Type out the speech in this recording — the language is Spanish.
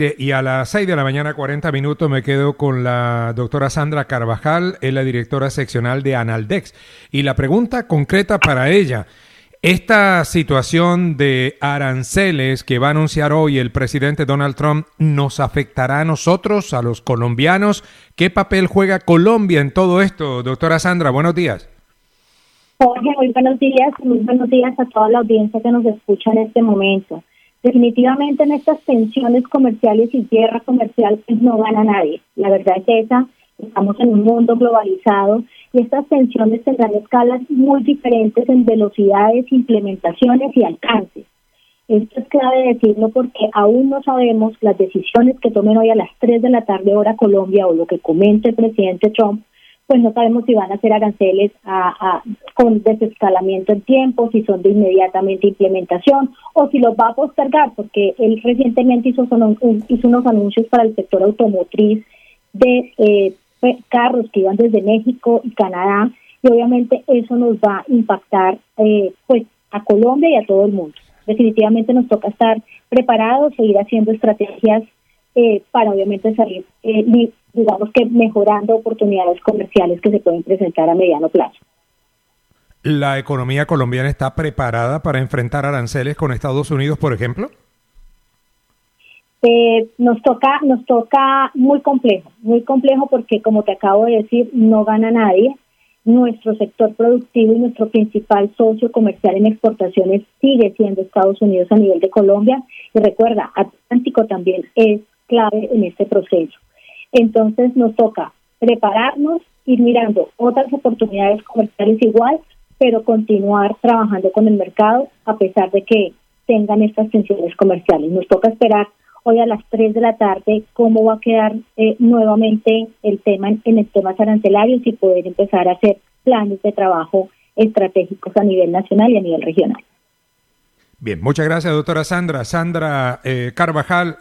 Y a las 6 de la mañana, 40 minutos, me quedo con la doctora Sandra Carvajal, es la directora seccional de Analdex. Y la pregunta concreta para ella, esta situación de aranceles que va a anunciar hoy el presidente Donald Trump, ¿nos afectará a nosotros, a los colombianos? ¿Qué papel juega Colombia en todo esto? Doctora Sandra, buenos días. Jorge, muy buenos días a toda la audiencia que nos escucha en este momento. Definitivamente en estas tensiones comerciales y guerra comercial pues no gana nadie. La verdad es esa, estamos en un mundo globalizado y estas tensiones tendrán escalas muy diferentes en velocidades, implementaciones y alcances. Esto es clave decirlo porque aún no sabemos las decisiones que tomen hoy a las 3 de la tarde hora Colombia o lo que comente el presidente Trump, pues no sabemos si van a hacer aranceles con desescalamiento en tiempo, si son de inmediatamente implementación o si los va a postergar, porque él recientemente hizo unos anuncios para el sector automotriz de carros que iban desde México y Canadá, y obviamente eso nos va a impactar pues a Colombia y a todo el mundo. Definitivamente nos toca estar preparados, seguir haciendo estrategias para obviamente salir digamos que mejorando oportunidades comerciales que se pueden presentar a mediano plazo. ¿La economía colombiana está preparada para enfrentar aranceles con Estados Unidos, por ejemplo? Nos toca muy complejo porque, como te acabo de decir, no gana nadie. Nuestro sector productivo y nuestro principal socio comercial en exportaciones sigue siendo Estados Unidos a nivel de Colombia. Y recuerda, Atlántico también es clave en este proceso. Entonces nos toca prepararnos, ir mirando otras oportunidades comerciales igual, pero continuar trabajando con el mercado a pesar de que tengan estas tensiones comerciales. Nos toca esperar hoy a las 3 de la tarde cómo va a quedar nuevamente el tema en temas arancelarios y poder empezar a hacer planes de trabajo estratégicos a nivel nacional y a nivel regional. Bien, muchas gracias, doctora Sandra. Sandra Carvajal,